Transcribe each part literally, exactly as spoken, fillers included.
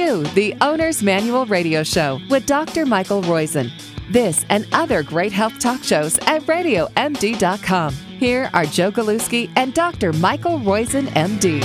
to the Owner's Manual Radio Show with Doctor Michael Roizen. This and other great health talk shows at radio m d dot com. Here are Joe Galuski and Doctor Michael Roizen, M D.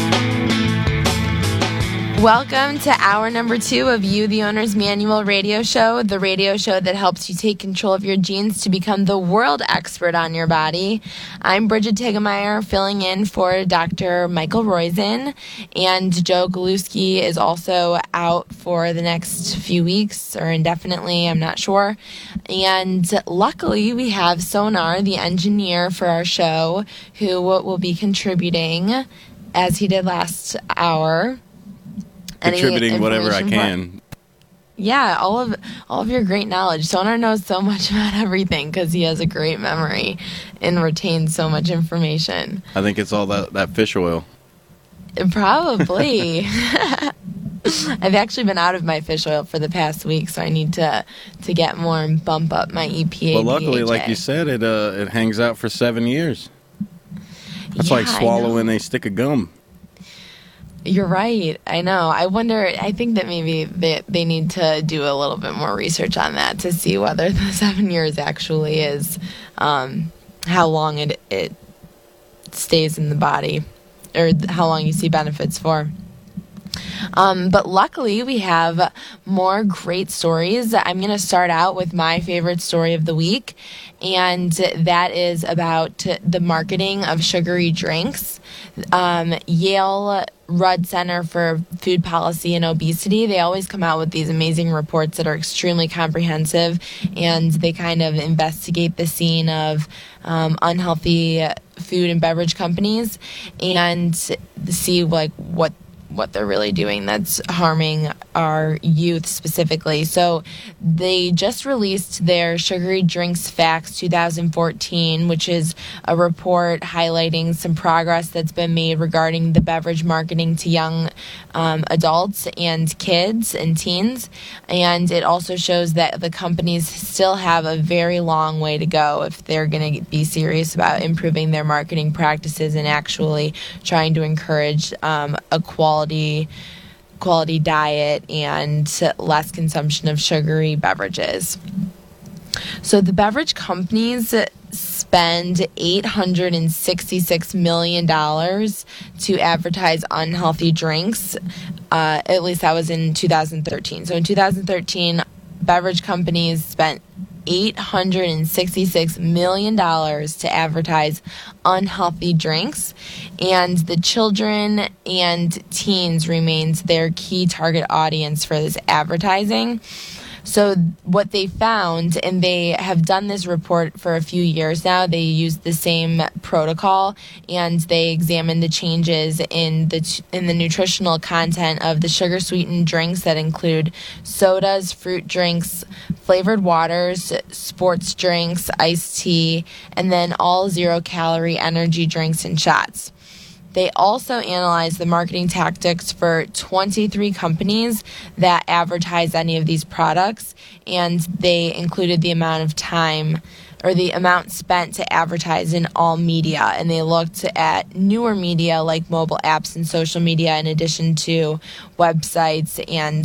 Welcome to hour number two of You, the Owner's Manual Radio Show, the radio show that helps you take control of your genes to become the world expert on your body. I'm Bridget Tegemeyer, filling in for Doctor Michael Roizen, and Joe Galuski is also out for the next few weeks, or indefinitely, I'm not sure. And luckily, we have Sonar, the engineer for our show, who will be contributing, as he did last hour. Contributing whatever I can. For, yeah, all of all of your great knowledge. Sonar knows so much about everything because he has a great memory and retains so much information. I think it's all that, that fish oil. Probably. I've actually been out of my fish oil for the past week, so I need to to get more and bump up my E P A. Well, luckily, like you said, it uh, it hangs out for seven years. That's yeah, like swallowing a stick of gum. You're right. I know. I wonder, I think that maybe they, they need to do a little bit more research on that to see whether the seven years actually is um, how long it, it stays in the body or how long you see benefits for. Um, but luckily, we have more great stories. I'm going to start out with my favorite story of the week, and that is about the marketing of sugary drinks. Um, Yale Rudd Center for Food Policy and Obesity, they always come out with these amazing reports that are extremely comprehensive, and they kind of investigate the scene of um, unhealthy food and beverage companies and see like what what they're really doing that's harming our youth specifically. So they just released their Sugary Drinks Facts twenty fourteen, which is a report highlighting some progress that's been made regarding the beverage marketing to young um, adults and kids and teens. And it also shows that the companies still have a very long way to go if they're going to be serious about improving their marketing practices and actually trying to encourage um, a quality quality diet and less consumption of sugary beverages. So the beverage companies spend eight hundred sixty-six million dollars to advertise unhealthy drinks. Uh, at least that was in two thousand thirteen. So in two thousand thirteen, beverage companies spent eight hundred sixty-six million dollars to advertise unhealthy drinks, and the children and teens remains their key target audience for this advertising. So what they found, and they have done this report for a few years now, they used the same protocol, and they examined the changes in the in the nutritional content of the sugar-sweetened drinks that include sodas, fruit drinks, flavored waters, sports drinks, iced tea, and then all zero-calorie energy drinks and shots. They also analyzed the marketing tactics for twenty-three companies that advertise any of these products, and they included the amount of time or the amount spent to advertise in all media. And they looked at newer media like mobile apps and social media in addition to websites and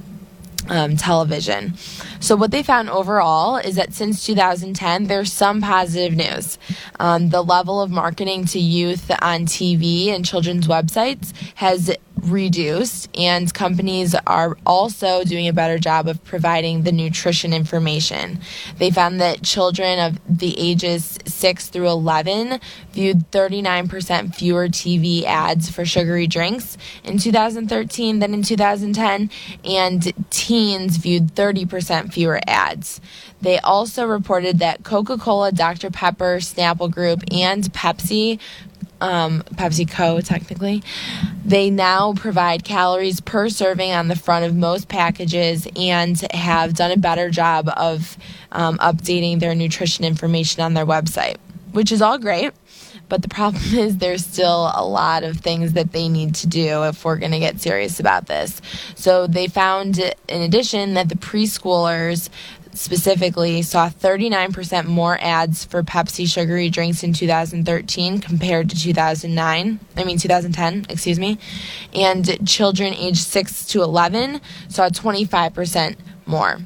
Um, television. So what they found overall is that since two thousand ten, there's some positive news. Um, the level of marketing to youth on T V and children's websites has reduced, and companies are also doing a better job of providing the nutrition information. They found that children of the ages six through eleven viewed thirty-nine percent fewer T V ads for sugary drinks in two thousand thirteen than in two thousand ten, and teens viewed thirty percent fewer ads. They also reported that Coca-Cola, Doctor Pepper, Snapple Group, and Pepsi Um, PepsiCo, technically, they now provide calories per serving on the front of most packages and have done a better job of um, updating their nutrition information on their website, which is all great. But the problem is there's still a lot of things that they need to do if we're going to get serious about this. So they found, in addition, that the preschoolers specifically saw thirty-nine percent more ads for Pepsi sugary drinks in two thousand thirteen compared to two thousand nine. I mean two thousand ten, excuse me. And children aged six to eleven saw twenty-five percent more.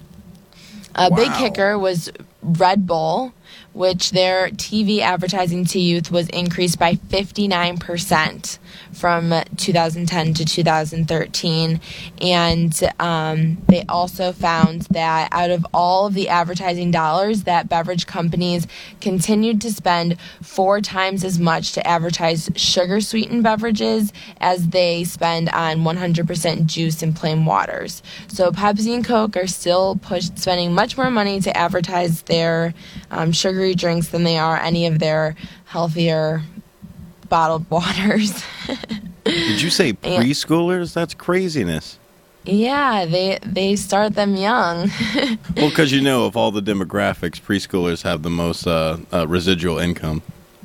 A Wow. big kicker was Red Bull, which their T V advertising to youth was increased by fifty-nine percent from two thousand ten to two thousand thirteen. And um, they also found that out of all of the advertising dollars, that beverage companies continued to spend four times as much to advertise sugar-sweetened beverages as they spend on one hundred percent juice and plain waters. So Pepsi and Coke are still push, spending much more money to advertise their um, sugary drinks than they are any of their healthier bottled waters. Did you say preschoolers? That's craziness. Yeah, they they start them young. Well, because you know, of all the demographics, preschoolers have the most uh, uh, residual income.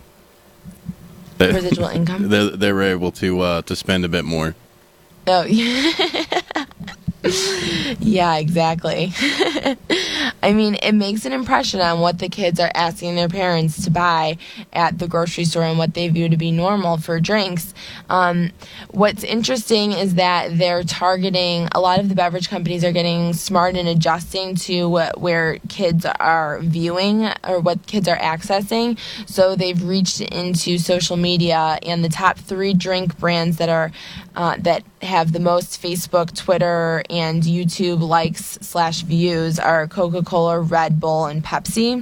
They- Residual income? They're, they're able to uh, to spend a bit more. Oh, yeah. Yeah, exactly. I mean, it makes an impression on what the kids are asking their parents to buy at the grocery store and what they view to be normal for drinks. Um, what's interesting is that they're targeting, a lot of the beverage companies are getting smart and adjusting to what, where kids are viewing or what kids are accessing. So they've reached into social media, and the top three drink brands that are uh, that have the most Facebook, Twitter, and YouTube likes slash views are Coca-Cola, Red Bull, and Pepsi.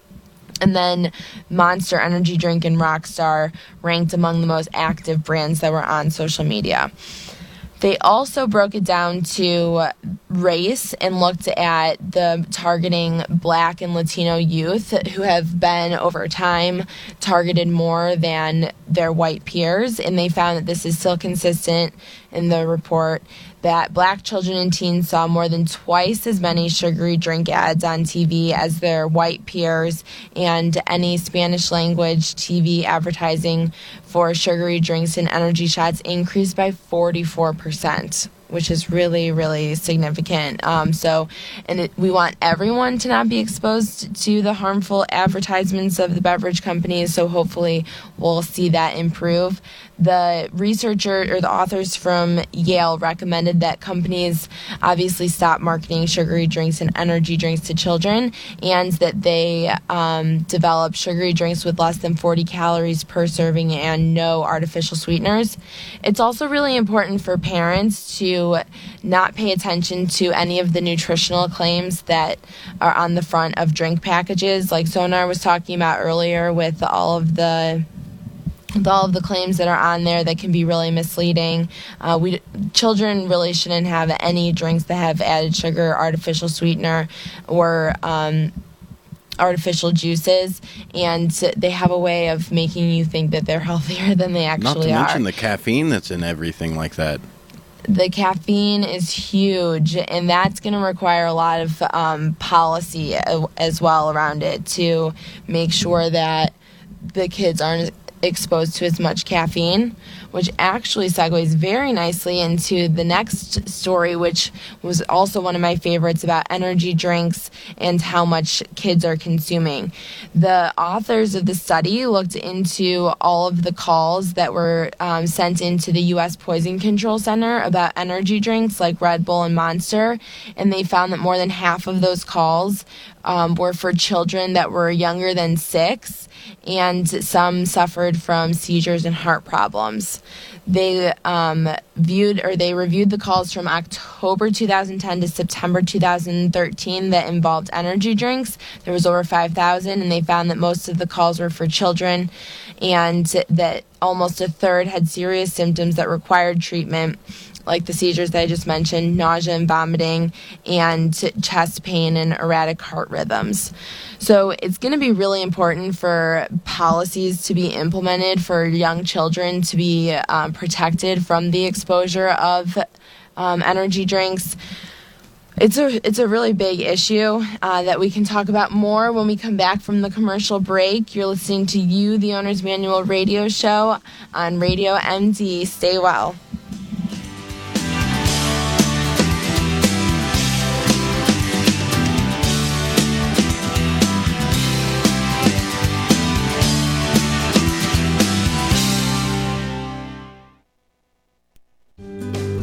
And then Monster Energy Drink and Rockstar ranked among the most active brands that were on social media. They also broke it down to race and looked at the targeting Black and Latino youth who have been over time targeted more than their white peers. And they found that this is still consistent in the report that Black children and teens saw more than twice as many sugary drink ads on T V as their white peers, and any Spanish language T V advertising for sugary drinks and energy shots increased by forty-four percent, which is really, really significant. Um, so, and it, we want everyone to not be exposed to the harmful advertisements of the beverage companies, so hopefully we'll see that improve. The researcher or the authors from Yale recommended that companies obviously stop marketing sugary drinks and energy drinks to children, and that they um, develop sugary drinks with less than forty calories per serving and no artificial sweeteners. It's also really important for parents to not pay attention to any of the nutritional claims that are on the front of drink packages, like Sonar was talking about earlier, with all of the with all of the claims that are on there that can be really misleading. Uh, we children really shouldn't have any drinks that have added sugar, artificial sweetener, or um, artificial juices, and they have a way of making you think that they're healthier than they actually are. Not to mention the caffeine that's in everything like that. The caffeine is huge, and that's going to require a lot of um, policy as well around it to make sure that the kids aren't exposed to as much caffeine, which actually segues very nicely into the next story, which was also one of my favorites, about energy drinks and how much kids are consuming. The authors of the study looked into all of the calls that were um, sent into the U S Poison Control Center about energy drinks like Red Bull and Monster, and they found that more than half of those calls um, were for children that were younger than six, and some suffered from seizures and heart problems. They um, viewed or they reviewed the calls from October two thousand ten to September two thousand thirteen that involved energy drinks. There was over five thousand, and they found that most of the calls were for children, and that almost a third had serious symptoms that required treatment, like the seizures that I just mentioned, nausea and vomiting, and chest pain and erratic heart rhythms. So it's going to be really important for policies to be implemented for young children to be um, protected from the exposure of um, energy drinks. It's a it's a really big issue uh, that we can talk about more when we come back from the commercial break. You're listening to You, the Owner's Manual radio show on Radio M D. Stay well.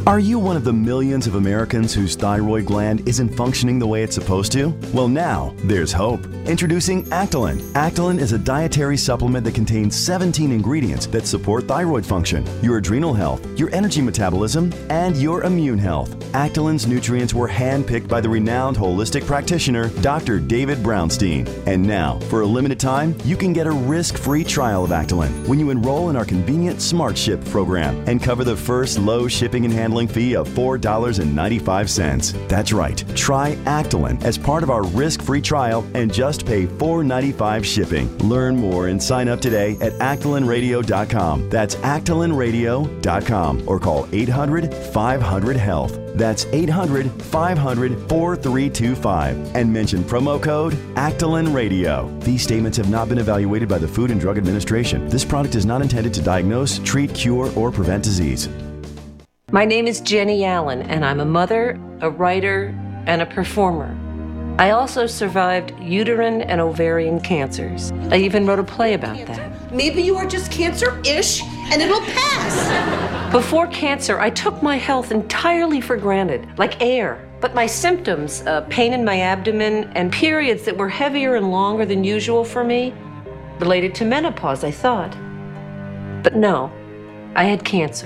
Are you one of the millions of Americans whose thyroid gland isn't functioning the way it's supposed to? Well, now there's hope. Introducing Actalin. Actalin is a dietary supplement that contains seventeen ingredients that support thyroid function, your adrenal health, your energy metabolism, and your immune health. Actalin's nutrients were handpicked by the renowned holistic practitioner, Doctor David Brownstein. And now, for a limited time, you can get a risk-free trial of Actalin when you enroll in our convenient Smart Ship program and cover the first low shipping and handling fee of four dollars and ninety-five cents. That's right. Try Actalin as part of our risk-free trial and just pay four dollars and ninety-five cents shipping. Learn more and sign up today at actalin radio dot com. That's actalin radio dot com or call eight hundred, five hundred, health. That's eight hundred, five hundred, four three two five and mention promo code Actalin Radio. These statements have not been evaluated by the Food and Drug Administration. This product is not intended to diagnose, treat, cure, or prevent disease. My name is Jenny Allen, and I'm a mother, a writer, and a performer. I also survived uterine and ovarian cancers. I even wrote a play about that. Maybe you are just cancer-ish, and it'll pass. Before cancer, I took my health entirely for granted, like air. But my symptoms, uh, pain in my abdomen, and periods that were heavier and longer than usual for me, related to menopause, I thought. But no, I had cancer.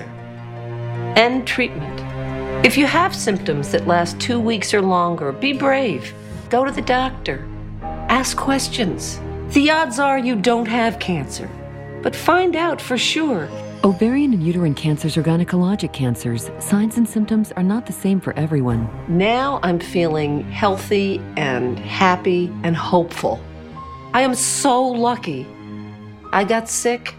And treatment. If you have symptoms that last two weeks or longer, be brave. Go to the doctor. Ask questions. The odds are you don't have cancer, but find out for sure. Ovarian and uterine cancers are gynecologic cancers. Signs and symptoms are not the same for everyone. Now I'm feeling healthy and happy and hopeful. I am so lucky. I got sick,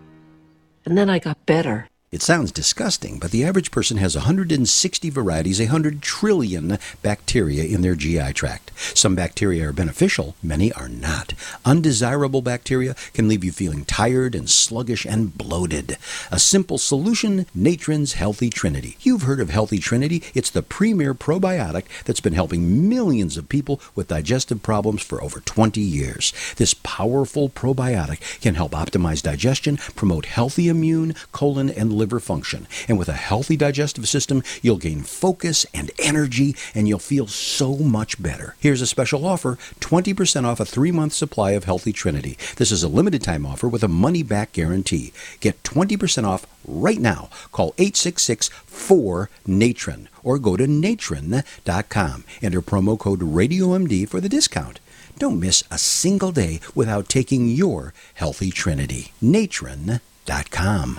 and then I got better. It sounds disgusting, but the average person has one hundred sixty varieties, one hundred trillion bacteria in their G I tract. Some bacteria are beneficial, many are not. Undesirable bacteria can leave you feeling tired and sluggish and bloated. A simple solution, Natron's Healthy Trinity. You've heard of Healthy Trinity. It's the premier probiotic that's been helping millions of people with digestive problems for over twenty years. This powerful probiotic can help optimize digestion, promote healthy immune, colon, and liver function. And with a healthy digestive system, you'll gain focus and energy, and you'll feel so much better. Here's a special offer, twenty percent off a three-month supply of Healthy Trinity. This is a limited-time offer with a money-back guarantee. Get twenty percent off right now. Call eight six six, four, Natron or go to natron dot com. Enter promo code Radio M D for the discount. Don't miss a single day without taking your Healthy Trinity. natron dot com.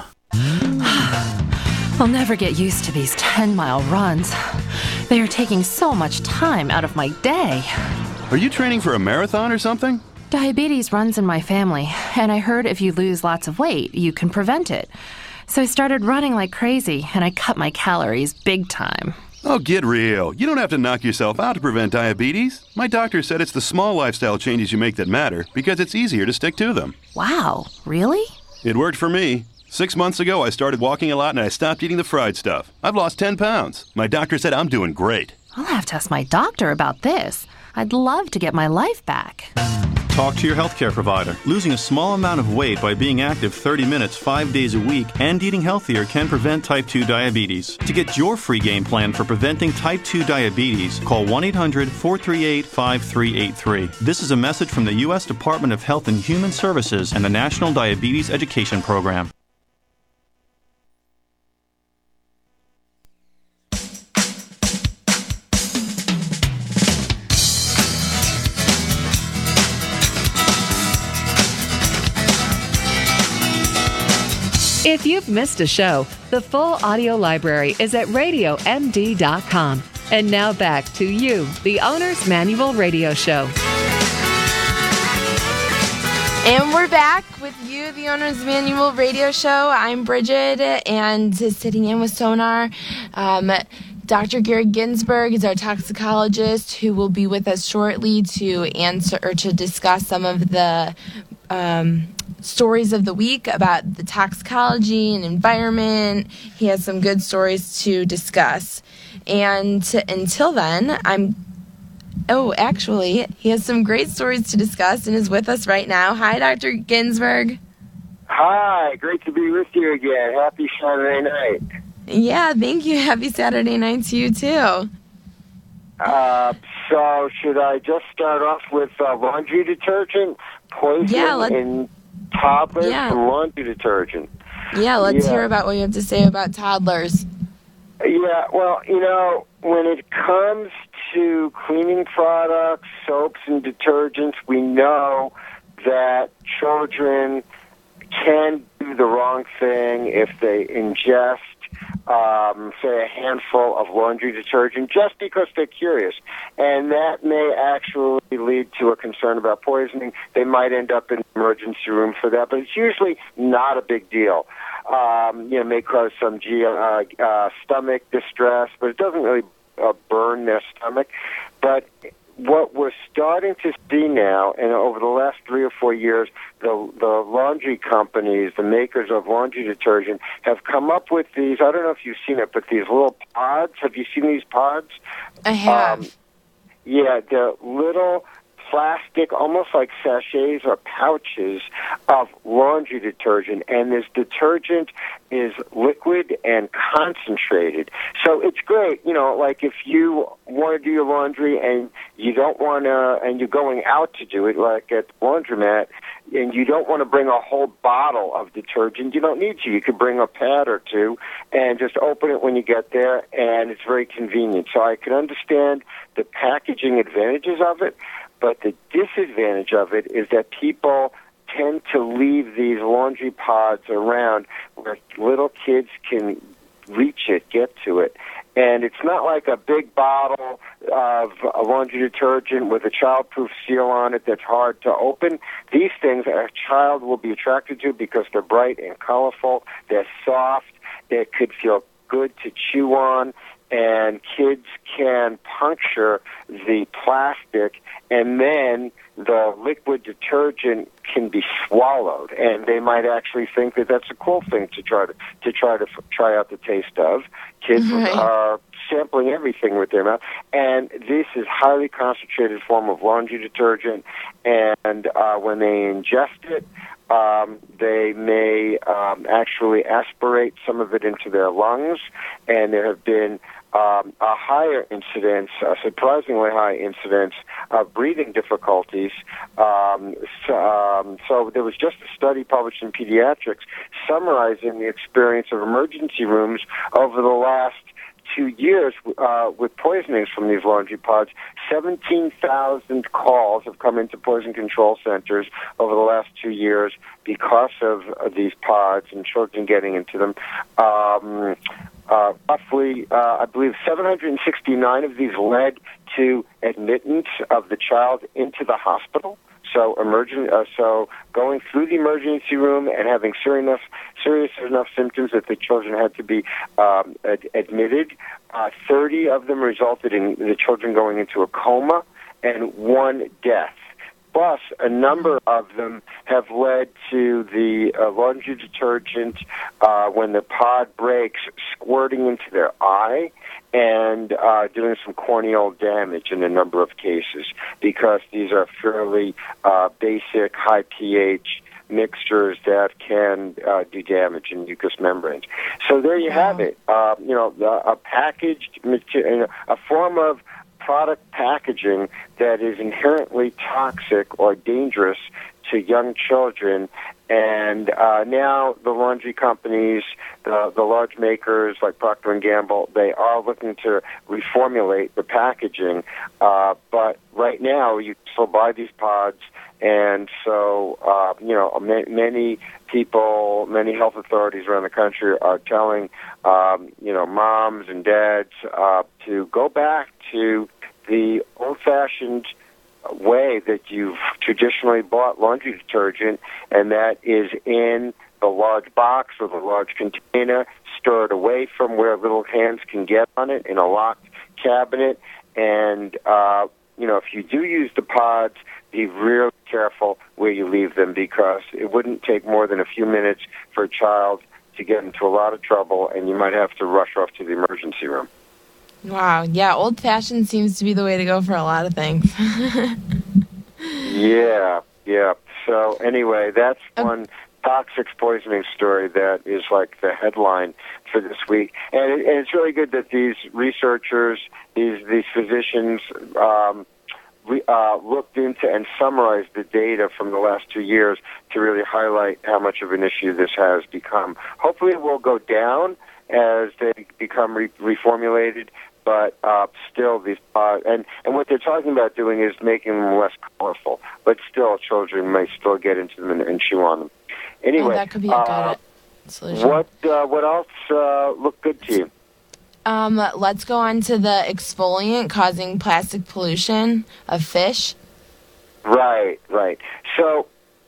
I'll never get used to these ten-mile runs. They are taking so much time out of my day. Are you training for a marathon or something? Diabetes runs in my family, and I heard if you lose lots of weight, you can prevent it. So I started running like crazy, and I cut my calories big time. Oh, get real. You don't have to knock yourself out to prevent diabetes. My doctor said it's the small lifestyle changes you make that matter because it's easier to stick to them. Wow, really? It worked for me. Six months ago, I started walking a lot and I stopped eating the fried stuff. I've lost ten pounds. My doctor said I'm doing great. I'll have to ask my doctor about this. I'd love to get my life back. Talk to your healthcare provider. Losing a small amount of weight by being active thirty minutes, five days a week, and eating healthier can prevent type two diabetes. To get your free game plan for preventing type two diabetes, call one eight hundred, four three eight, five three eight three. This is a message from the U S Department of Health and Human Services and the National Diabetes Education Program. If you've missed a show, the full audio library is at radio m d dot com. And now back to you, the Owner's Manual Radio Show. And we're back with you, the Owner's Manual Radio Show. I'm Bridget, and sitting in with Sonar, um, Doctor Gary Ginsberg is our toxicologist who will be with us shortly to answer or to discuss some of the um, stories of the week about the toxicology and environment. He has some good stories to discuss. And until then, I'm Oh, actually, he has some great stories to discuss and is with us right now. Hi, Doctor Ginsberg. Hi, great to be with you again. Happy Saturday night. Yeah, thank you. Happy Saturday night to you, too. Uh, so should I just start off with uh, laundry detergent? Poison yeah, let- in toddlers yeah. from laundry detergent. Yeah, let's yeah. hear about what you have to say about toddlers. Yeah, well, you know, when it comes to cleaning products, soaps, and detergents, we know that children can do the wrong thing if they ingest, um, say, a handful of laundry detergent just because they're curious. And that may actually lead to a concern about poisoning. They might end up in the emergency room for that, but it's usually not a big deal. Um, you know, may cause some G- uh, uh, stomach distress, but it doesn't really uh, burn their stomach. But what we're starting to see now, and over the last three or four years, the the laundry companies, the makers of laundry detergent, have come up with these, I don't know if you've seen it, but these little pods. Have you seen these pods? I have. Um, yeah, they're little plastic, almost like sachets or pouches of laundry detergent, and this detergent is liquid and concentrated. So it's great, you know, like if you want to do your laundry and you don't want to, and you're going out to do it, like at the laundromat, and you don't want to bring a whole bottle of detergent, you don't need to. You could bring a pad or two and just open it when you get there, and it's very convenient. So I can understand the packaging advantages of it, but the disadvantage of it is that people tend to leave these laundry pods around where little kids can reach it, get to it. And it's not like a big bottle of a laundry detergent with a childproof seal on it that's hard to open. These things a child will be attracted to because they're bright and colorful, they're soft, they could feel good to chew on, and kids can puncture the plastic, and then the liquid detergent can be swallowed, and they might actually think that that's a cool thing to try to to try to f- try out the taste of. Kids right. are sampling everything with their mouth, and this is highly concentrated form of laundry detergent, and uh, when they ingest it, um, they may um, actually aspirate some of it into their lungs, and there have been Um, a higher incidence, a surprisingly high incidence of breathing difficulties. Um, so, um, so there was just a study published in Pediatrics summarizing the experience of emergency rooms over the last two years uh, with poisonings from these laundry pods. seventeen thousand calls have come into poison control centers over the last two years because of, of these pods and children getting into them. Um, Uh, roughly, uh, I believe seven hundred sixty-nine of these led to admittance of the child into the hospital. So, emergent, uh, so going through the emergency room and having serious enough, serious enough symptoms that the children had to be um, ad- admitted. Uh, thirty of them resulted in the children going into a coma, and one death. Plus, a number of them have led to the uh, laundry detergent, uh, when the pod breaks, squirting into their eye and uh, doing some corneal damage in a number of cases, because these are fairly uh, basic, high pH mixtures that can uh, do damage in mucous membranes. So there you have it. Uh, you know, a packaged material, a form of product packaging that is inherently toxic or dangerous to young children. And uh, now the laundry companies, the, the large makers like Procter and Gamble, they are looking to reformulate the packaging. Uh, but right now, you still buy these pods. And so, uh, you know, ma- many people, many health authorities around the country are telling, um, you know, moms and dads uh, to go back to the old-fashioned way that you've traditionally bought laundry detergent, and that is in the large box or the large container, stored away from where little hands can get on it in a locked cabinet. And, uh, you know, if you do use the pods, be really careful where you leave them, because it wouldn't take more than a few minutes for a child to get into a lot of trouble, and you might have to rush off to the emergency room. Wow, yeah, old-fashioned seems to be the way to go for a lot of things. yeah, yeah. So anyway, that's one toxic poisoning story that is like the headline for this week. And, it, and it's really good that these researchers, these these physicians, um, we, uh, looked into and summarized the data from the last two years to really highlight how much of an issue this has become. Hopefully it will go down as they become re- reformulated, but uh, still, these uh, and and what they're talking about doing is making them less colorful. But still, children may still get into them and, and chew on them. Anyway, oh, that could be a uh, good solution. What uh, what else uh, looked good to you? Um, let's go on to the exfoliant causing plastic pollution of fish. Right, right. So,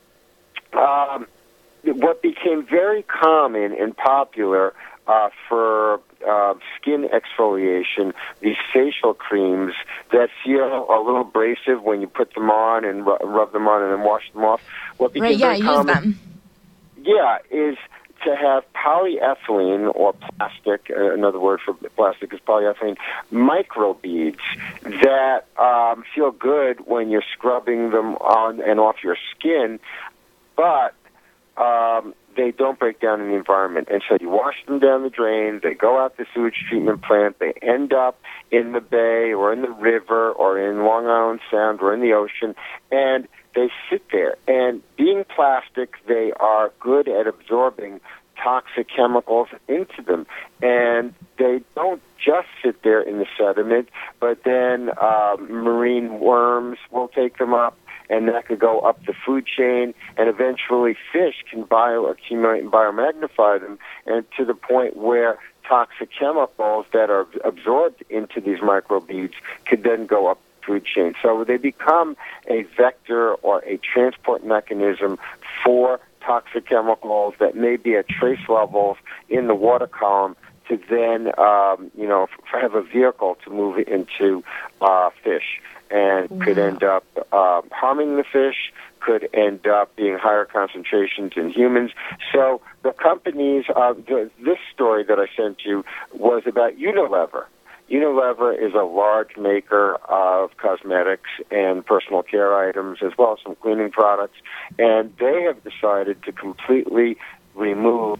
um, what became very common and popular uh, for uh, skin exfoliation, these facial creams that feel a little abrasive when you put them on and ru- rub them on and then wash them off. What became right, yeah, very use common, them. Yeah, is to have polyethylene or plastic, uh, another word for plastic is polyethylene, microbeads that um, feel good when you're scrubbing them on and off your skin, but um, they don't break down in the environment. And so you wash them down the drain, they go out the sewage treatment plant, they end up in the bay or in the river or in Long Island Sound or in the ocean, and they sit there. And being plastic, they are good at absorbing toxic chemicals into them. And they don't just sit there in the sediment, but then um, marine worms will take them up, and that could go up the food chain, and eventually fish can bioaccumulate and biomagnify them, and to the point where toxic chemicals that are absorbed into these microbeads could then go up the food chain. So they become a vector or a transport mechanism for toxic chemicals that may be at trace levels in the water column to then, um, you know, f- have a vehicle to move it into uh, fish, and wow. could end up uh, harming the fish, could end up being higher concentrations in humans. So the companies, uh, th- this story that I sent you was about Unilever. Unilever is a large maker of cosmetics and personal care items, as well as some cleaning products, and they have decided to completely remove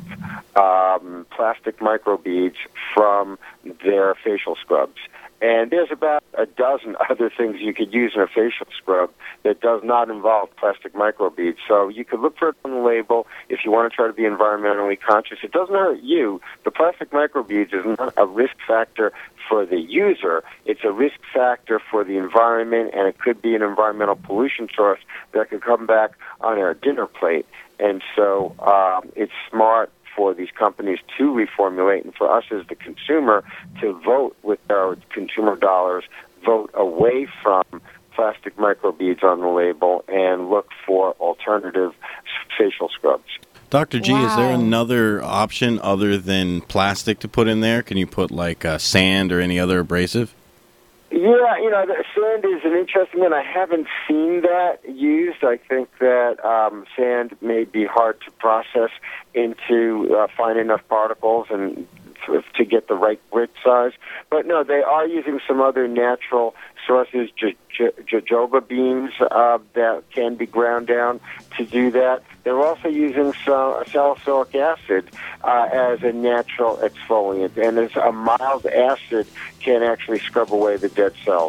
um, plastic microbeads from their facial scrubs. And there's about a dozen other things you could use in a facial scrub that does not involve plastic microbeads. So you could look for it on the label if you want to try to be environmentally conscious. It doesn't hurt you. The plastic microbeads is not a risk factor for the user. It's a risk factor for the environment, and it could be an environmental pollution source that could come back on our dinner plate. And so um, it's smart for these companies to reformulate, and for us as the consumer to vote with our consumer dollars, vote away from plastic microbeads on the label and look for alternative facial scrubs. Doctor G, wow. is there another option other than plastic to put in there? Can you put like uh, sand or any other abrasive? Yeah, you know, the sand is an interesting one. I haven't seen that used. I think that um, sand may be hard to process into uh, fine enough particles and to, to get the right grit size. But no, they are using some other natural sources, j- j- jojoba beans uh, that can be ground down to do that. They're also using so- salicylic acid uh, as a natural exfoliant, and as a mild acid can actually scrub away the dead cells.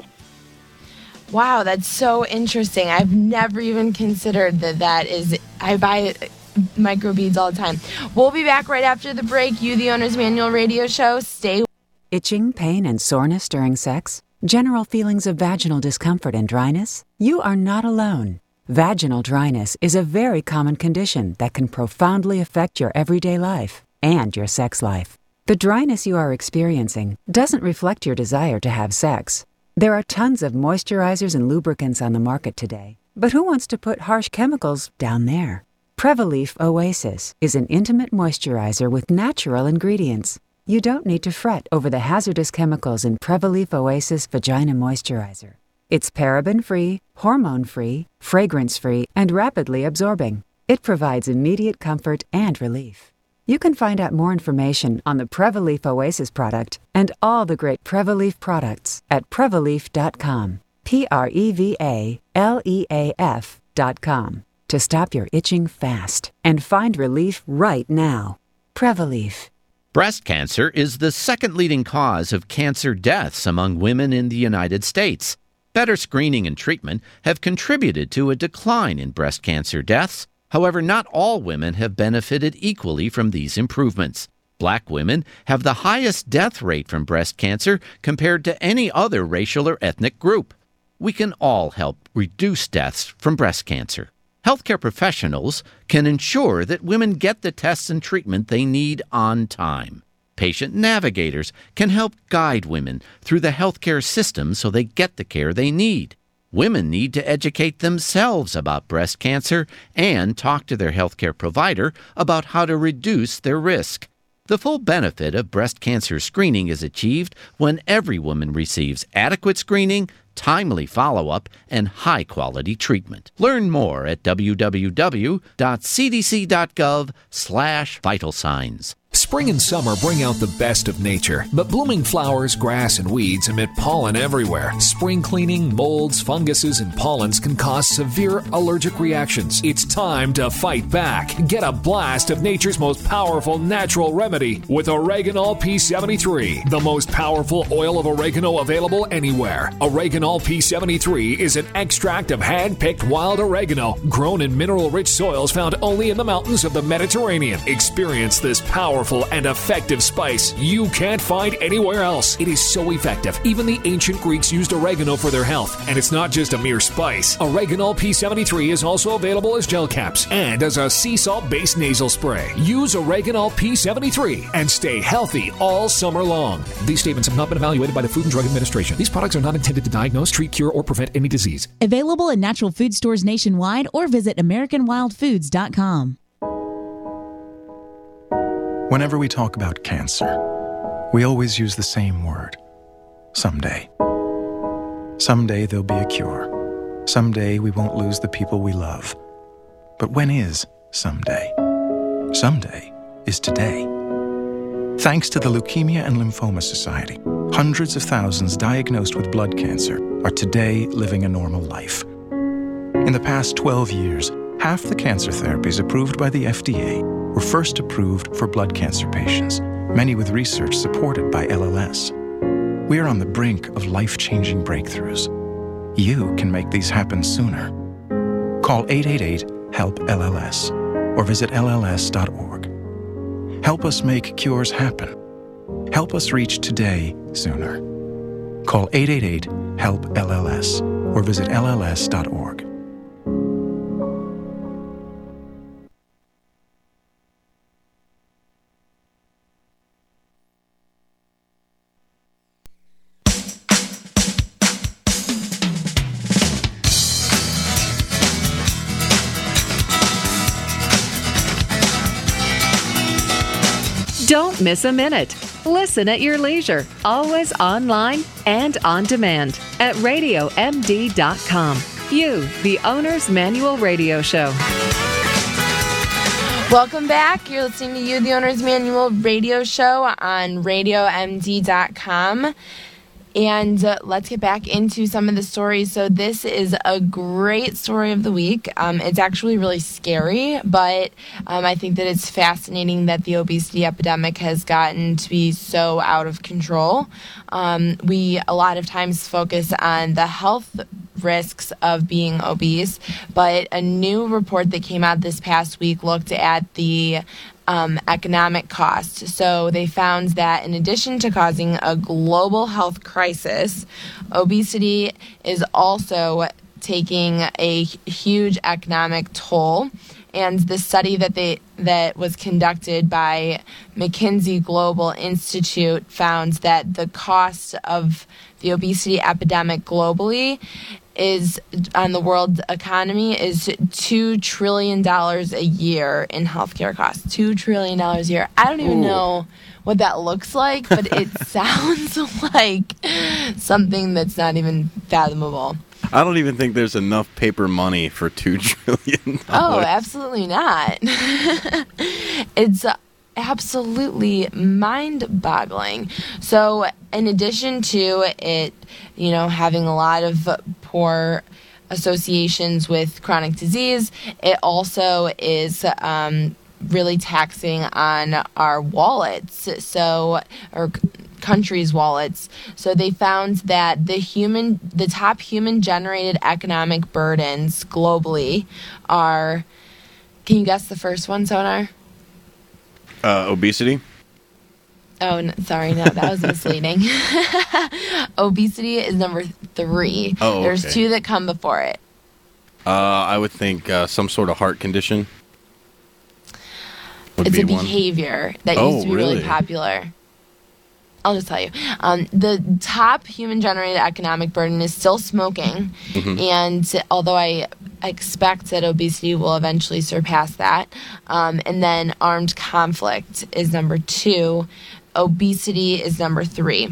Wow, that's so interesting. I've never even considered that that is... I buy microbeads all the time. We'll be back right after the break. You, the Owner's Manual radio show. Stay. Itching, pain, and soreness during sex? General feelings of vaginal discomfort and dryness? You are not alone. Vaginal dryness is a very common condition that can profoundly affect your everyday life and your sex life. The dryness you are experiencing doesn't reflect your desire to have sex. There are tons of moisturizers and lubricants on the market today, but who wants to put harsh chemicals down there? Prevaleaf Oasis is an intimate moisturizer with natural ingredients. You don't need to fret over the hazardous chemicals in Prevaleaf Oasis Vagina Moisturizer. It's paraben-free, hormone-free, fragrance-free, and rapidly absorbing. It provides immediate comfort and relief. You can find out more information on the Prevaleaf Oasis product and all the great Prevaleaf products at Prevaleaf dot com. P R E V A L E A F dot com. to stop your itching fast and find relief right now. Prevaleaf. Breast cancer is the second leading cause of cancer deaths among women in the United States. Better screening and treatment have contributed to a decline in breast cancer deaths. However, not all women have benefited equally from these improvements. Black women have the highest death rate from breast cancer compared to any other racial or ethnic group. We can all help reduce deaths from breast cancer. Healthcare professionals can ensure that women get the tests and treatment they need on time. Patient navigators can help guide women through the healthcare system so they get the care they need. Women need to educate themselves about breast cancer and talk to their healthcare provider about how to reduce their risk. The full benefit of breast cancer screening is achieved when every woman receives adequate screening, timely follow-up, and high-quality treatment. Learn more at w w w dot c d c dot gov slash vital signs. Spring and summer bring out the best of nature, but blooming flowers, grass, and weeds emit pollen everywhere. Spring cleaning, molds, funguses, and pollens can cause severe allergic reactions. It's time to fight back. Get a blast of nature's most powerful natural remedy with Oreganol P seventy-three, the most powerful oil of oregano available anywhere. Oreganol P seventy-three is an extract of hand-picked wild oregano grown in mineral-rich soils found only in the mountains of the Mediterranean. Experience this powerful and effective spice you can't find anywhere else. It is so effective. Even the ancient Greeks used oregano for their health, and it's not just a mere spice. Oreganol P seventy-three is also available as gel caps and as a sea salt-based nasal spray. Use Oreganol P seventy-three and stay healthy all summer long. These statements have not been evaluated by the Food and Drug Administration. These products are not intended to diagnose, treat, cure, or prevent any disease. Available in natural food stores nationwide or visit american wild foods dot com. Whenever we talk about cancer, we always use the same word: someday. Someday there'll be a cure. Someday we won't lose the people we love. But when is someday? Someday is today. Thanks to the Leukemia and Lymphoma Society, hundreds of thousands diagnosed with blood cancer are today living a normal life. In the past twelve years, half the cancer therapies approved by the F D A were first approved for blood cancer patients, many with research supported by L L S. We are on the brink of life-changing breakthroughs. You can make these happen sooner. Call eight eight eight, HELP L L S or visit L L S dot org. Help us make cures happen. Help us reach today sooner. Call eight eight eight, HELP L L S or visit L L S dot org. Don't miss a minute. Listen at your leisure, always online and on demand at radio m d dot com. You, the Owner's Manual Radio Show. Welcome back. You're listening to You, the Owner's Manual Radio Show on radio m d dot com. And uh, let's get back into some of the stories. So this is a great story of the week. Um, it's actually really scary, but um, I think that it's fascinating that the obesity epidemic has gotten to be so out of control. Um, we a lot of times focus on the health risks of being obese, but a new report that came out this past week looked at the Um, economic cost. So they found that in addition to causing a global health crisis, obesity is also taking a huge economic toll. And the study that they that was conducted by McKinsey Global Institute found that the cost of the obesity epidemic globally is on the world economy is two trillion dollars a year in healthcare costs. Two trillion dollars a year. I don't even Ooh. know what that looks like, but it sounds like something that's not even fathomable. I don't even think there's enough paper money for two trillion dollars. Oh, absolutely not. It's uh, absolutely mind-boggling. So in addition to it, you know, having a lot of poor associations with chronic disease. It also is um, really taxing on our wallets, so or countries' wallets. So they found that the human, the top human-generated economic burdens globally are. Can you guess the first one, Sonar? Uh, obesity. Oh, no, sorry, no, that was misleading. Obesity is number three. Oh, There's okay. two that come before it. Uh, I would think uh, some sort of heart condition. would It's be a one. behavior that Oh, used to be really, really? popular. I'll just tell you. Um, the top human-generated economic burden is still smoking, Mhm. and although I expect that obesity will eventually surpass that, um, and then armed conflict is number two, obesity is number three.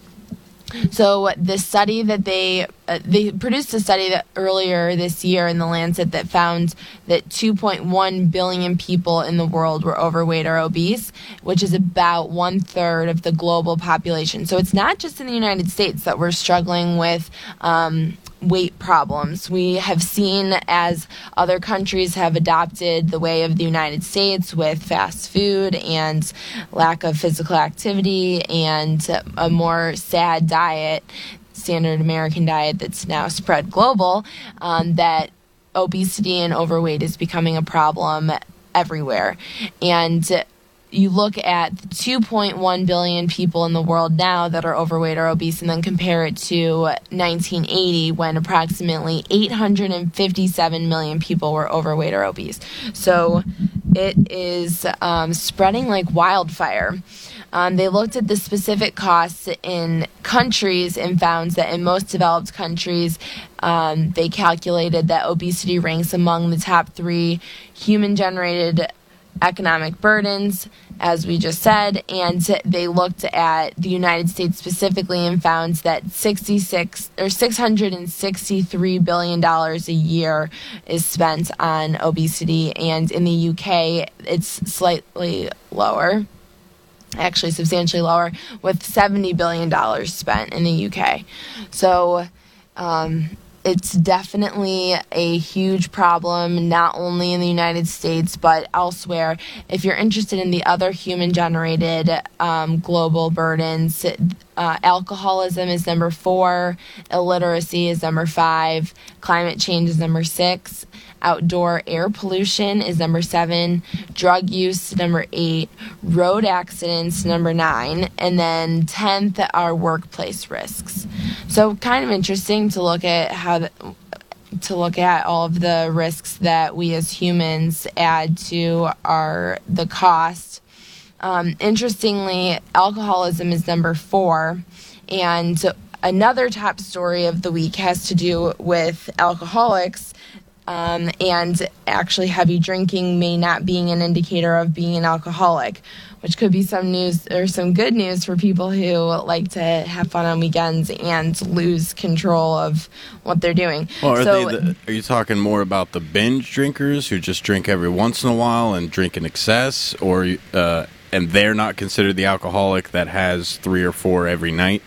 So the study that they uh, they produced a study that earlier this year in the Lancet that found that two point one billion people in the world were overweight or obese, which is about one third of the global population. So it's not just in the United States that we're struggling with um, weight problems. We have seen as other countries have adopted the way of the United States with fast food and lack of physical activity and a more sad diet, standard American diet that's now spread global, um, that obesity and overweight is becoming a problem everywhere. And you look at the two point one billion people in the world now that are overweight or obese and then compare it to nineteen eighty when approximately eight hundred fifty-seven million people were overweight or obese. So it is um, spreading like wildfire. Um, they looked at the specific costs in countries and found that in most developed countries, um, they calculated that obesity ranks among the top three human-generated economic burdens, as we just said, and they looked at the United States specifically and found that sixty-six or six hundred sixty-three billion dollars a year is spent on obesity, and in the U K it's slightly lower, actually substantially lower, with seventy billion dollars spent in the U K. So um, it's definitely a huge problem, not only in the United States, but elsewhere. If you're interested in the other human-generated um, global burdens, uh, alcoholism is number four, illiteracy is number five, climate change is number six, outdoor air pollution is number seven, drug use number eight, road accidents number nine, and then tenth are workplace risks. So kind of interesting to look at how the, to look at all of the risks that we as humans add to our the cost. Um, interestingly, alcoholism is number four, and another top story of the week has to do with alcoholics. Um, and actually heavy drinking may not being an indicator of being an alcoholic, which could be some news or some good news for people who like to have fun on weekends and lose control of what they're doing. Well, are, so, they the, are you talking more about the binge drinkers who just drink every once in a while and drink in excess, or uh, and they're not considered the alcoholic that has three or four every night?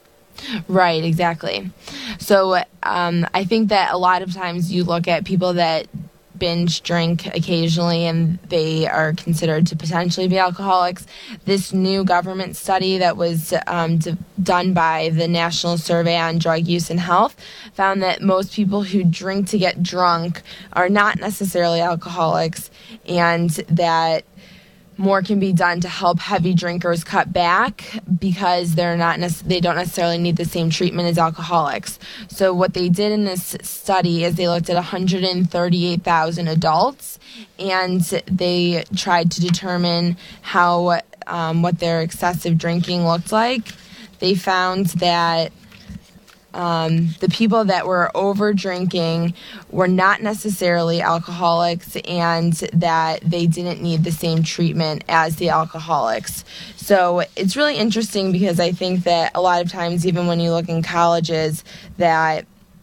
Right, exactly. So um, I think that a lot of times you look at people that binge drink occasionally and they are considered to potentially be alcoholics. This new government study that was um, d- done by the National Survey on Drug Use and Health found that most people who drink to get drunk are not necessarily alcoholics, and that more can be done to help heavy drinkers cut back because they're not nec- they don't necessarily need the same treatment as alcoholics. So what they did in this study is they looked at one hundred thirty-eight thousand adults, and they tried to determine how um, what their excessive drinking looked like. They found that Um, the people that were over drinking were not necessarily alcoholics, and that they didn't need the same treatment as the alcoholics. So it's really interesting because I think that a lot of times, even when you look in colleges, that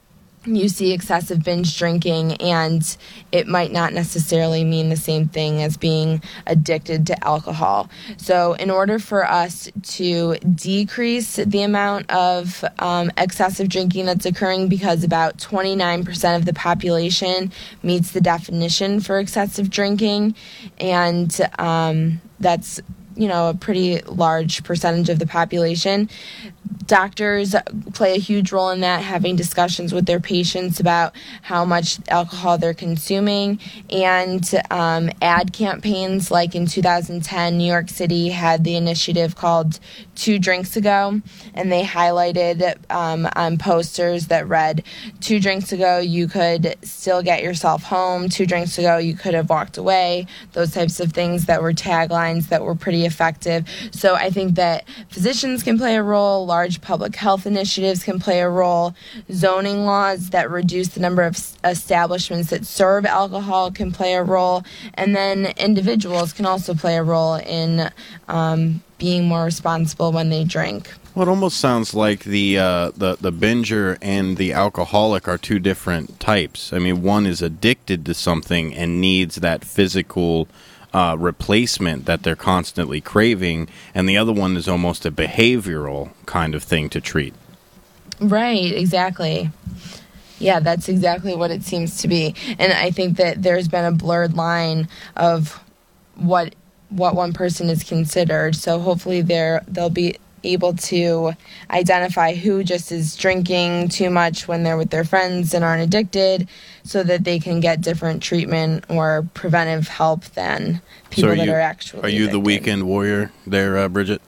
you see excessive binge drinking, and it might not necessarily mean the same thing as being addicted to alcohol. So in order for us to decrease the amount of um, excessive drinking that's occurring, because about twenty-nine percent of the population meets the definition for excessive drinking, and um, that's you know, a pretty large percentage of the population. Doctors play a huge role in that, having discussions with their patients about how much alcohol they're consuming, and um, ad campaigns. Like in two thousand ten, New York City had the initiative called Two Drinks Ago, and they highlighted um, on posters that read, two drinks ago, you could still get yourself home. Two drinks ago, you could have walked away. Those types of things that were taglines that were pretty effective. So I think that physicians can play a role, large public health initiatives can play a role, zoning laws that reduce the number of establishments that serve alcohol can play a role, and then individuals can also play a role in um, being more responsible when they drink. Well, it almost sounds like the, uh, the the binger and the alcoholic are two different types. I mean, one is addicted to something and needs that physical Uh, replacement that they're constantly craving, and the other one is almost a behavioral kind of thing to treat. Right, exactly. Yeah, that's exactly what it seems to be. And I think that there's been a blurred line of what what one person is considered. So hopefully they're they'll be able to identify who just is drinking too much when they're with their friends and aren't addicted, so that they can get different treatment or preventive help than people so are that you, are actually Are you addicted. the weekend warrior there, uh, Bridget?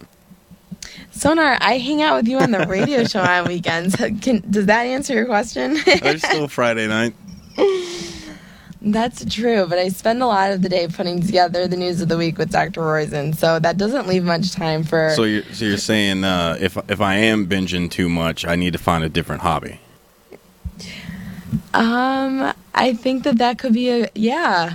Sonar, I hang out with you on the radio show on weekends. Can, does that answer your question? There's still Friday night. That's true, but I spend a lot of the day putting together the news of the week with Doctor Roizen, so that doesn't leave much time for... So you're, so you're saying uh, if if I am binging too much, I need to find a different hobby? Um, I think that that could be a... Yeah.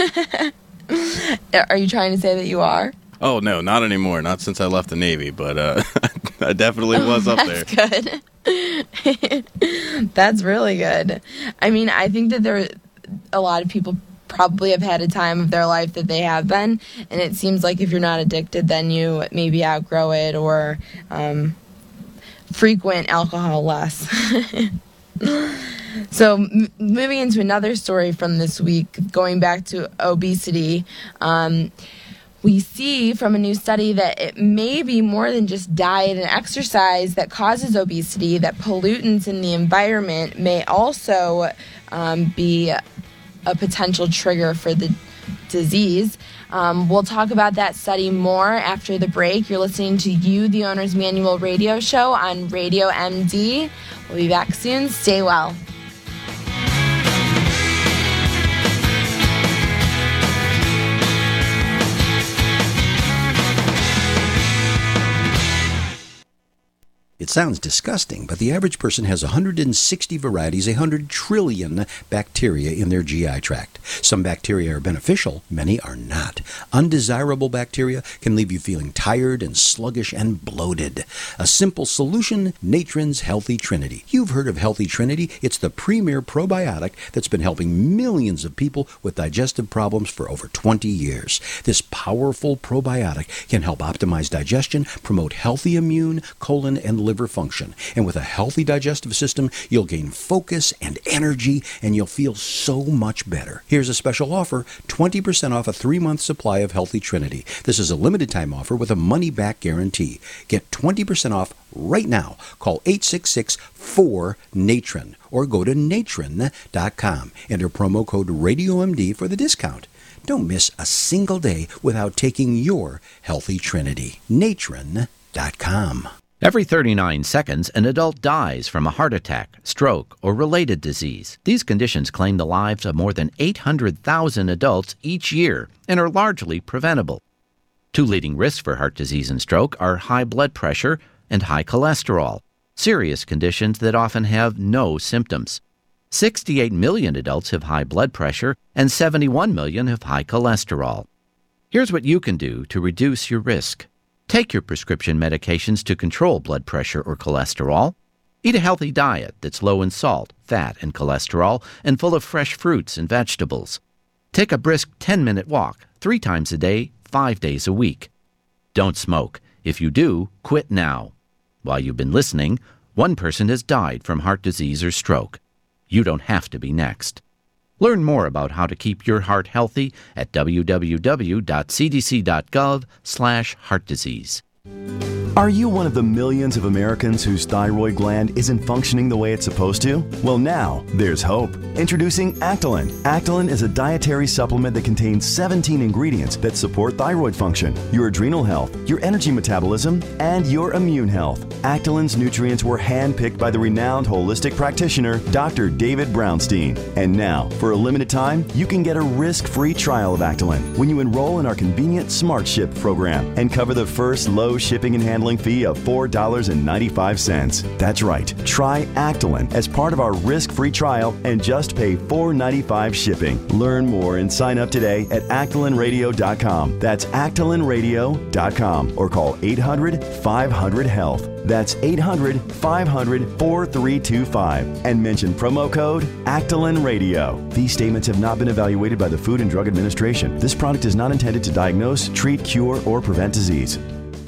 Are you trying to say that you are? Oh, no, not anymore. Not since I left the Navy, but uh, I definitely was oh, up there. That's good. That's really good. I mean, I think that there... a lot of people probably have had a time of their life that they have been, and it seems like if you're not addicted, then you maybe outgrow it or um, frequent alcohol less. So m- moving into another story from this week, going back to obesity, um, we see from a new study that it may be more than just diet and exercise that causes obesity, that pollutants in the environment may also um, be a potential trigger for the disease. Um, we'll talk about that study more after the break. You're listening to You, the Owner's Manual radio show on Radio M D. We'll be back soon. Stay well. It sounds disgusting, but the average person has one hundred sixty varieties, one hundred trillion bacteria in their G I tract. Some bacteria are beneficial, many are not. Undesirable bacteria can leave you feeling tired and sluggish and bloated. A simple solution, Natron's Healthy Trinity. You've heard of Healthy Trinity. It's the premier probiotic that's been helping millions of people with digestive problems for over twenty years. This powerful probiotic can help optimize digestion, promote healthy immune, colon, and liver function. And with a healthy digestive system, you'll gain focus and energy, and you'll feel so much better. Here's a special offer, twenty percent off a three-month supply of Healthy Trinity. This is a limited-time offer with a money-back guarantee. Get twenty percent off right now. Call eight six six, four, Natron or go to natron dot com. Enter promo code Radio M D for the discount. Don't miss a single day without taking your Healthy Trinity. natron dot com. Every thirty-nine seconds, an adult dies from a heart attack, stroke, or related disease. These conditions claim the lives of more than eight hundred thousand adults each year and are largely preventable. Two leading risks for heart disease and stroke are high blood pressure and high cholesterol, serious conditions that often have no symptoms. sixty-eight million adults have high blood pressure and seventy-one million have high cholesterol. Here's what you can do to reduce your risk. Take your prescription medications to control blood pressure or cholesterol. Eat a healthy diet that's low in salt, fat, and cholesterol, and full of fresh fruits and vegetables. Take a brisk ten-minute walk three times a day, five days a week. Don't smoke. If you do, quit now. While you've been listening, one person has died from heart disease or stroke. You don't have to be next. Learn more about how to keep your heart healthy at w w w dot c d c dot gov slash heart disease. Are you one of the millions of Americans whose thyroid gland isn't functioning the way it's supposed to? Well, now there's hope. Introducing Actilin. Actilin is a dietary supplement that contains seventeen ingredients that support thyroid function, your adrenal health, your energy metabolism, and your immune health. Actilin's nutrients were handpicked by the renowned holistic practitioner, Doctor David Brownstein. And now, for a limited time, you can get a risk-free trial of Actilin when you enroll in our convenient Smart Ship program and cover the first low shipping and handling fee of four dollars and ninety-five cents. That's right. Try Actilin as part of our risk-free trial and just pay four dollars and ninety-five cents shipping. Learn more and sign up today at actilin radio dot com. That's actilin radio dot com or call eight hundred, five hundred, health. That's eight hundred, five hundred, four three two five and mention promo code Actilin Radio. These statements have not been evaluated by the Food and Drug Administration. This product is not intended to diagnose, treat, cure, or prevent disease.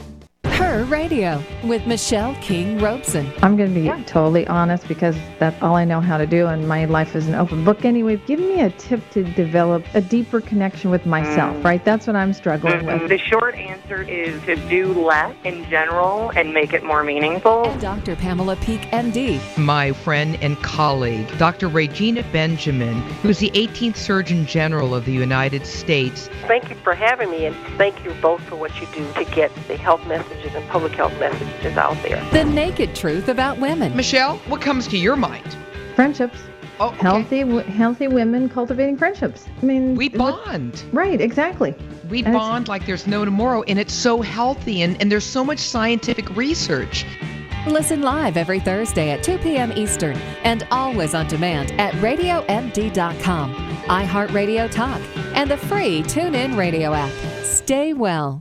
Her Radio with Michelle King Robeson. I'm going to be yeah. totally honest because that's all I know how to do, and my life is an open book. Anyway, give me a tip to develop a deeper connection with myself, mm. right? That's what I'm struggling mm-hmm. with. The short answer is to do less in general and make it more meaningful. And Doctor Pamela Peek, M D. My friend and colleague, Doctor Regina Benjamin, who's the eighteenth Surgeon General of the United States. Thank you for having me, and thank you both for what you do to get the health messages and public health messages out there. The naked truth about women. Michelle, what comes to your mind? Friendships. Oh, okay. Healthy, w- healthy women cultivating friendships. I mean, we bond. What, right, exactly. We and bond like there's no tomorrow, and it's so healthy, and, and there's so much scientific research. Listen live every Thursday at two p.m. Eastern and always on demand at radio m d dot com, iHeartRadio Talk, and the free TuneIn Radio app. Stay well.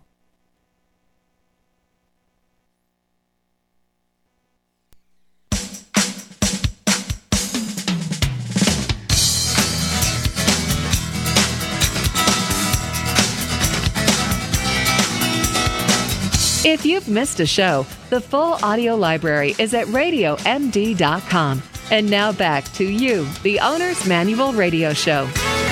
If you've missed a show, the full audio library is at radio m d dot com. And now back to you, the Owner's Manual Radio Show.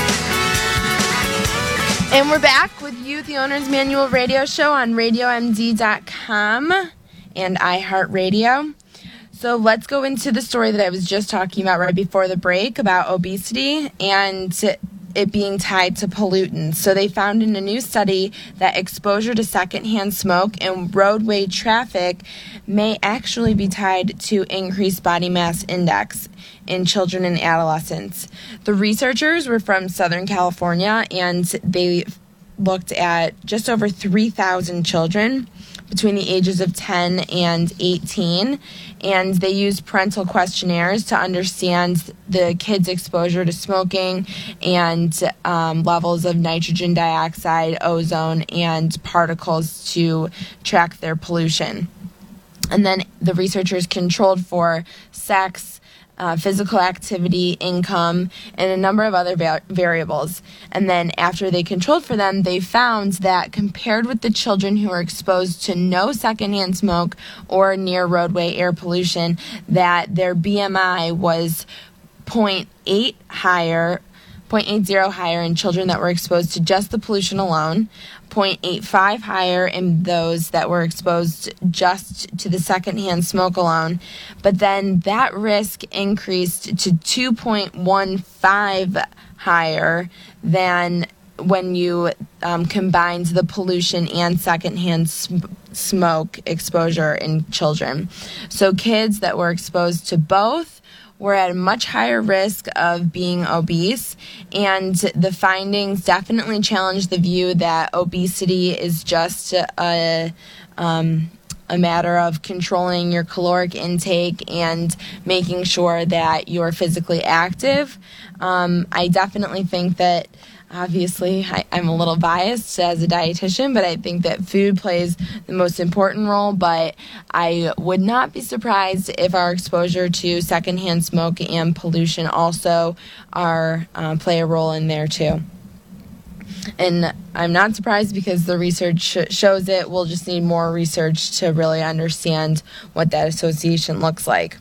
And we're back with you, the Owner's Manual Radio Show on radio m d dot com and iHeartRadio. So let's go into the story that I was just talking about right before the break about obesity and it being tied to pollutants. So they found in a new study that exposure to secondhand smoke and roadway traffic may actually be tied to increased body mass index in children and adolescents. The researchers were from Southern California, and they looked at just over three thousand children between the ages of ten and eighteen, and they used parental questionnaires to understand the kids' exposure to smoking and um, levels of nitrogen dioxide, ozone, and particles to track their pollution. And then the researchers controlled for sex, Uh, physical activity, income, and a number of other va- variables. And then after they controlled for them, they found that compared with the children who were exposed to no secondhand smoke or near roadway air pollution, that their B M I was zero point eight higher, zero point eight zero higher in children that were exposed to just the pollution alone, zero point eight five higher in those that were exposed just to the secondhand smoke alone. But then that risk increased to two point one five higher than when you um, combined the pollution and secondhand sm- smoke exposure in children. So kids that were exposed to both were at a much higher risk of being obese, and the findings definitely challenge the view that obesity is just a, um, a matter of controlling your caloric intake and making sure that you're physically active. Um, I definitely think that obviously, I, I'm a little biased as a dietitian, but I think that food plays the most important role. But I would not be surprised if our exposure to secondhand smoke and pollution also are uh, play a role in there too. And I'm not surprised because the research sh- shows it. We'll just need more research to really understand what that association looks like.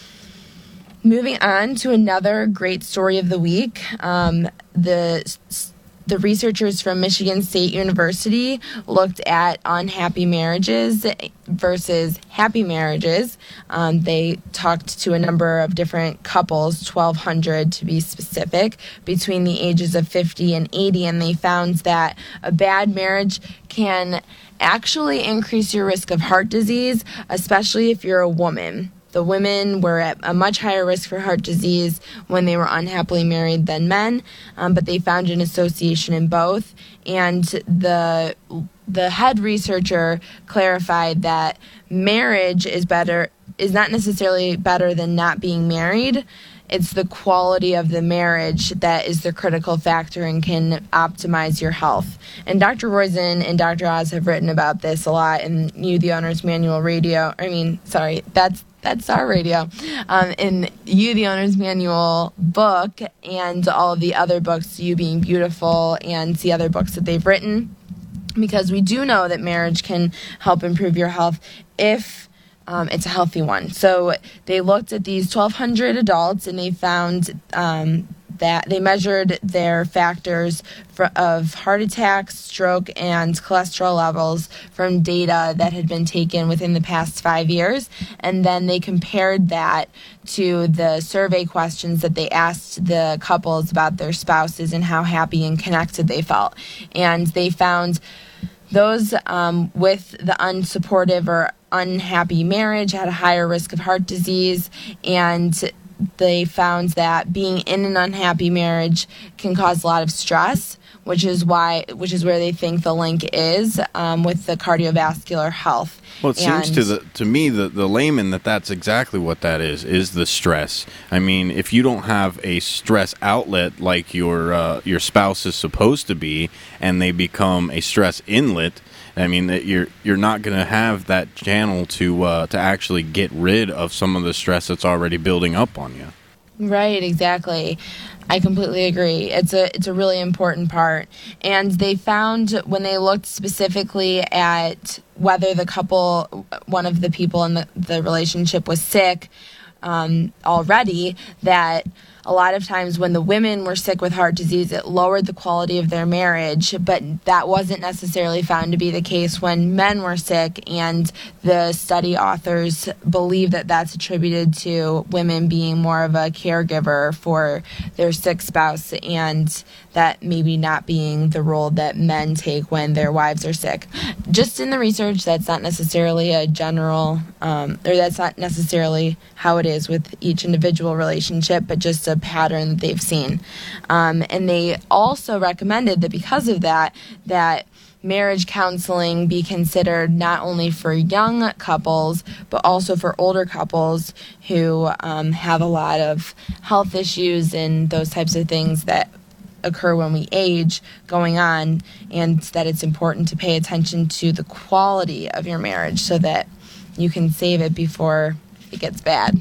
Moving on to another great story of the week, um, the the researchers from Michigan State University looked at unhappy marriages versus happy marriages. Um, they talked to a number of different couples, twelve hundred to be specific, between the ages of fifty and eighty, and they found that a bad marriage can actually increase your risk of heart disease, especially if you're a woman. The women were at a much higher risk for heart disease when they were unhappily married than men, um, but they found an association in both. And the the head researcher clarified that marriage is better is not necessarily better than not being married. It's the quality of the marriage that is the critical factor and can optimize your health. And Doctor Roizen and Doctor Oz have written about this a lot in You, the Owner's Manual Radio. I mean, sorry, that's That's our radio. Um, in You, the Owner's Manual book, and all of the other books, You Being Beautiful, and the other books that they've written, because we do know that marriage can help improve your health if um, it's a healthy one. So they looked at these twelve hundred adults, and they found um, that they measured their factors for, of heart attacks, stroke, and cholesterol levels from data that had been taken within the past five years. And then they compared that to the survey questions that they asked the couples about their spouses and how happy and connected they felt. And they found those um, with the unsupportive or unhappy marriage had a higher risk of heart disease, and they found that being in an unhappy marriage can cause a lot of stress, which is why, which is where they think the link is um, with the cardiovascular health. Well, it and seems to the to me, the, the layman, that that's exactly what that is, is the stress. I mean, if you don't have a stress outlet like your uh, your spouse is supposed to be, and they become a stress inlet, I mean, that you're you're not going to have that channel to uh, to actually get rid of some of the stress that's already building up on you. Right, exactly. I completely agree. It's a it's a really important part. And they found when they looked specifically at whether the couple, one of the people in the, the relationship was sick um, already, that a lot of times when the women were sick with heart disease, it lowered the quality of their marriage, but that wasn't necessarily found to be the case when men were sick, and the study authors believe that that's attributed to women being more of a caregiver for their sick spouse, and that maybe not being the role that men take when their wives are sick. Just in the research, that's not necessarily a general, um, or that's not necessarily how it is with each individual relationship, but just a pattern that they've seen. Um, and they also recommended that because of that, that marriage counseling be considered not only for young couples, but also for older couples who um, have a lot of health issues and those types of things that occur when we age going on, and that it's important to pay attention to the quality of your marriage so that you can save it before it gets bad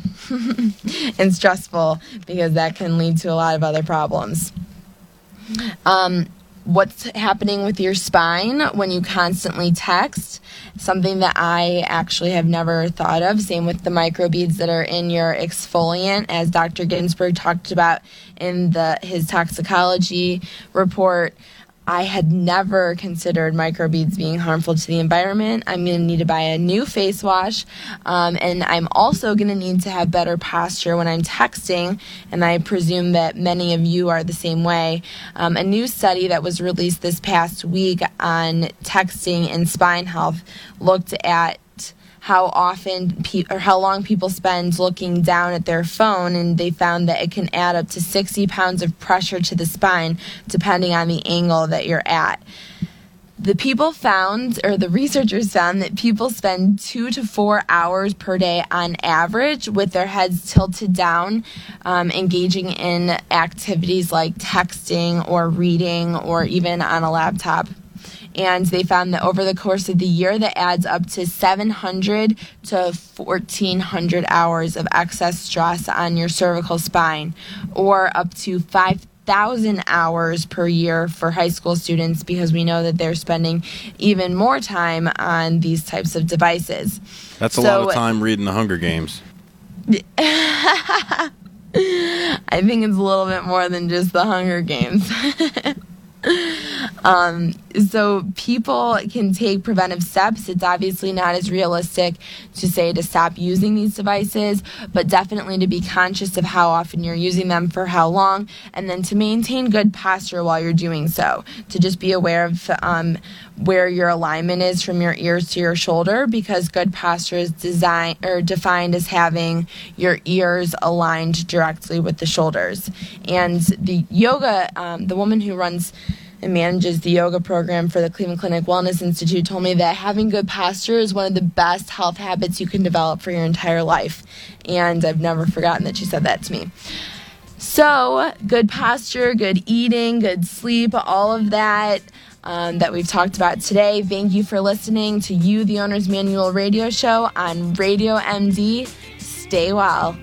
and stressful, because that can lead to a lot of other problems. Um, what's happening with your spine when you constantly text? Something that I actually have never thought of. Same with the microbeads that are in your exfoliant, as Doctor Ginsburg talked about in the his toxicology report. I had never considered microbeads being harmful to the environment. I'm going to need to buy a new face wash, um, and I'm also going to need to have better posture when I'm texting, and I presume that many of you are the same way. Um, a new study that was released this past week on texting and spine health looked at how often pe- or how long people spend looking down at their phone, and they found that it can add up to sixty pounds of pressure to the spine depending on the angle that you're at. The people found, or the researchers found, that people spend two to four hours per day on average with their heads tilted down, um, engaging in activities like texting or reading or even on a laptop. And they found that over the course of the year, that adds up to seven hundred to fourteen hundred hours of excess stress on your cervical spine, or up to five thousand hours per year for high school students, because we know that they're spending even more time on these types of devices. That's a so, lot of time reading the Hunger Games. I think it's a little bit more than just the Hunger Games. Um, so people can take preventive steps. It's obviously not as realistic to say to stop using these devices, but definitely to be conscious of how often you're using them, for how long, and then to maintain good posture while you're doing so. To just be aware of um, where your alignment is from your ears to your shoulder, because good posture is design or defined as having your ears aligned directly with the shoulders. And the yoga, um, the woman who runs and manages the yoga program for the Cleveland Clinic Wellness Institute told me that having good posture is one of the best health habits you can develop for your entire life. And I've never forgotten that she said that to me. So, good posture, good eating, good sleep, all of that um, that we've talked about today. Thank you for listening to You, the Owner's Manual radio show on Radio M D. Stay well.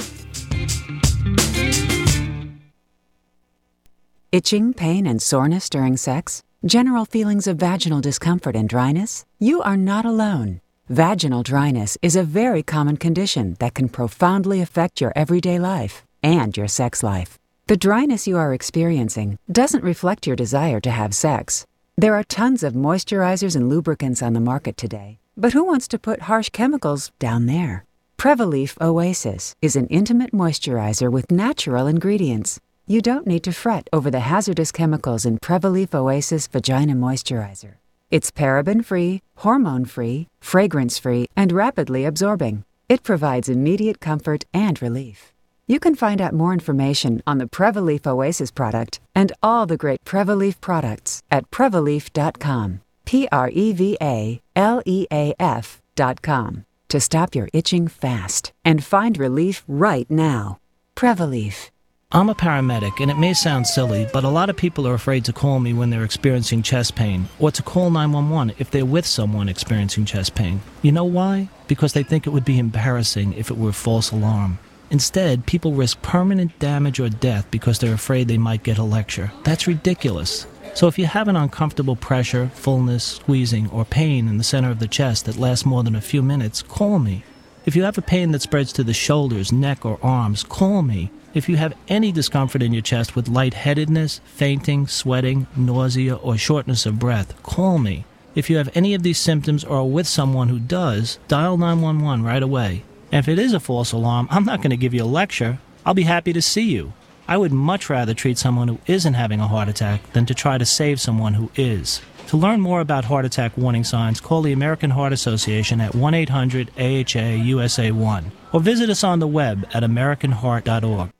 Itching, pain, and soreness during sex? General feelings of vaginal discomfort and dryness? You are not alone. Vaginal dryness is a very common condition that can profoundly affect your everyday life and your sex life. The dryness you are experiencing doesn't reflect your desire to have sex. There are tons of moisturizers and lubricants on the market today, but who wants to put harsh chemicals down there? Prevaleaf Oasis is an intimate moisturizer with natural ingredients. You don't need to fret over the hazardous chemicals in Prevaleaf Oasis Vagina Moisturizer. It's paraben-free, hormone-free, fragrance-free, and rapidly absorbing. It provides immediate comfort and relief. You can find out more information on the Prevaleaf Oasis product and all the great Prevaleaf products at Prevaleaf dot com. P R E V A L E A F dot com. To stop your itching fast and find relief right now. Prevaleaf. I'm a paramedic, and it may sound silly, but a lot of people are afraid to call me when they're experiencing chest pain, or to call nine one one if they're with someone experiencing chest pain. You know why? Because they think it would be embarrassing if it were a false alarm. Instead, people risk permanent damage or death because they're afraid they might get a lecture. That's ridiculous. So if you have an uncomfortable pressure, fullness, squeezing, or pain in the center of the chest that lasts more than a few minutes, call me. If you have a pain that spreads to the shoulders, neck, or arms, call me. If you have any discomfort in your chest with lightheadedness, fainting, sweating, nausea, or shortness of breath, call me. If you have any of these symptoms or are with someone who does, dial nine one one right away. And if it is a false alarm, I'm not going to give you a lecture. I'll be happy to see you. I would much rather treat someone who isn't having a heart attack than to try to save someone who is. To learn more about heart attack warning signs, call the American Heart Association at one eight hundred A H A U S A one or visit us on the web at american heart dot org.